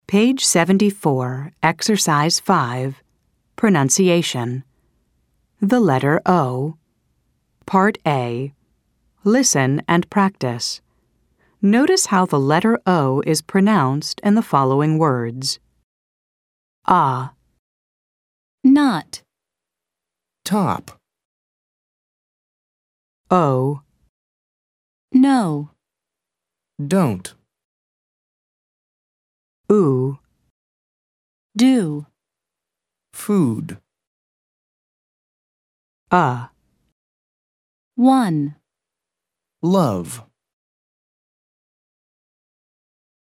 Page 74, Exercise 5, Pronunciation. The letter O. Part A. Listen and practice. Notice how the letter O is pronounced in the following words. Ah, Not. Top. O, No. Don't. oo, Do. Food. uh. One. Love.